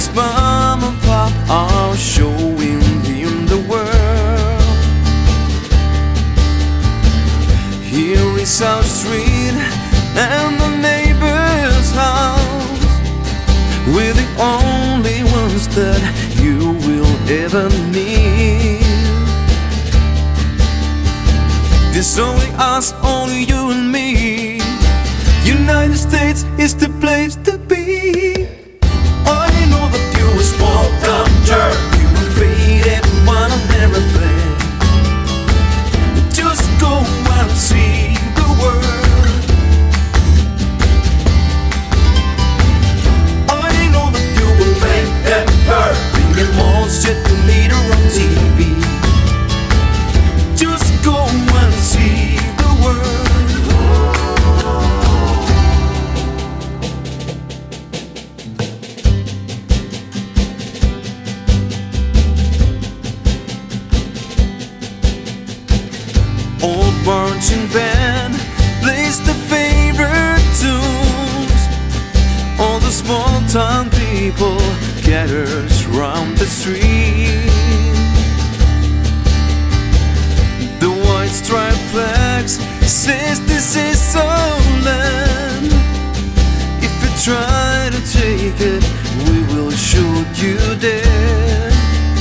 as mom and pop are showing him the world. Here is our street and the neighbor's house. We're the only ones that you will ever need. There's only us, only you and me. United States is the place to be. I know that you're a small town jerk. You will fade everyone and everything. Just go and see the world. I know that you will make them hurt. Bring them all, set the leader on TV. Just go and see the world. Old marching band plays the favorite tunes. All the small town people gathers round the street. The white striped flags says this is our land. If you try to take it, we will shoot you dead.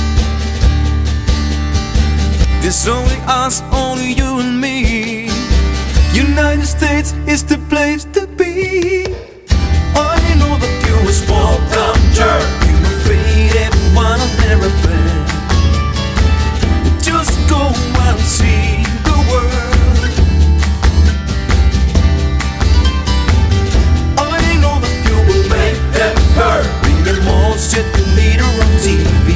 There's only us, only you and me. United States is the place to be. I know that you're a small town jerk. You will fade everyone and everything. Just go and see the world. I know that you will make them hurt. Bring them all, set the leader on TV.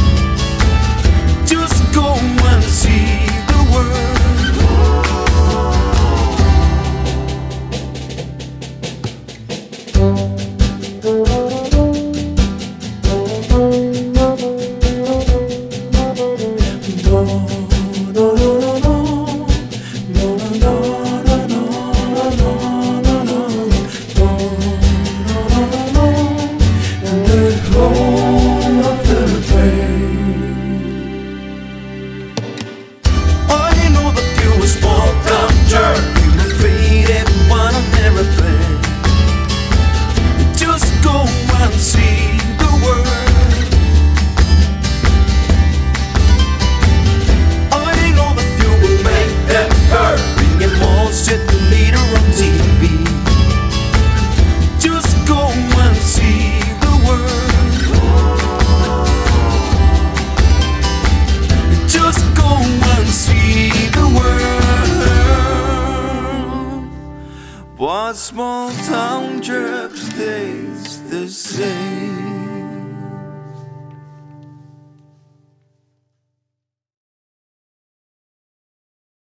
Just go and see the world. Set the leader on TV. Just go and see the world. Just go and see the world. What small town jerk stays the same.